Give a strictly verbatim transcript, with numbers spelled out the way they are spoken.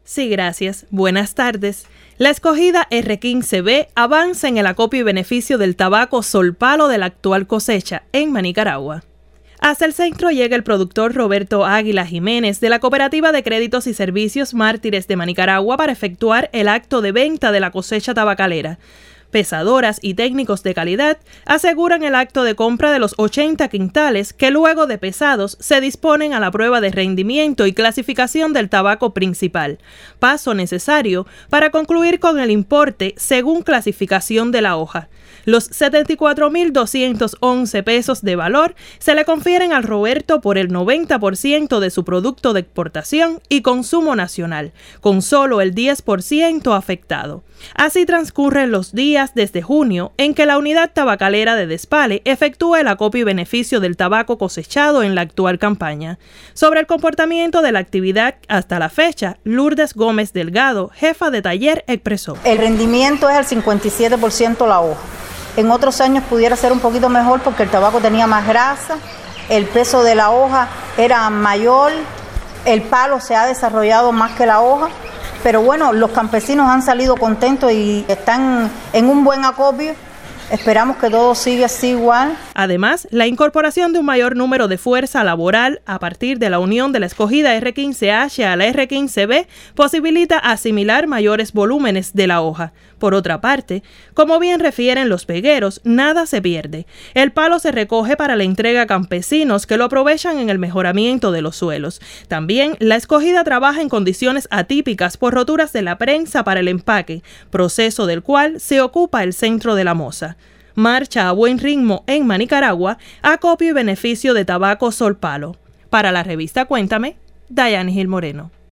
Sí, gracias. Buenas tardes. La escogida erre quince be avanza en el acopio y beneficio del tabaco Sol Palo de la actual cosecha en Manicaragua. Hasta el centro llega el productor Roberto Águila Jiménez de la Cooperativa de Créditos y Servicios Mártires de Manicaragua para efectuar el acto de venta de la cosecha tabacalera. Pesadoras y técnicos de calidad aseguran el acto de compra de los ochenta quintales que luego de pesados se disponen a la prueba de rendimiento y clasificación del tabaco principal, paso necesario para concluir con el importe según clasificación de la hoja. Los setenta y cuatro mil doscientos once pesos de valor se le confieren al Roberto por el noventa por ciento de su producto de exportación y consumo nacional, con solo el diez por ciento afectado. Así transcurren los días desde junio en que la unidad tabacalera de Despale efectúa el acopio y beneficio del tabaco cosechado en la actual campaña. Sobre el comportamiento de la actividad hasta la fecha, Lourdes Gómez Delgado, jefa de taller, expresó: El rendimiento es al cincuenta y siete por ciento la hoja. En otros años pudiera ser un poquito mejor porque el tabaco tenía más grasa, el peso de la hoja era mayor, el palo se ha desarrollado más que la hoja. Pero bueno, los campesinos han salido contentos y están en un buen acopio. Esperamos que todo siga así igual. Además, la incorporación de un mayor número de fuerza laboral a partir de la unión de la escogida erre quince hache a la erre quince be posibilita asimilar mayores volúmenes de la hoja. Por otra parte, como bien refieren los vegueros, nada se pierde. El palo se recoge para la entrega a campesinos que lo aprovechan en el mejoramiento de los suelos. También la escogida trabaja en condiciones atípicas por roturas de la prensa para el empaque, proceso del cual se ocupa el centro de la moza. Marcha a buen ritmo en Manicaragua, acopio y beneficio de tabaco Sol Palo. Para la revista Cuéntame, Dayani Gil Moreno.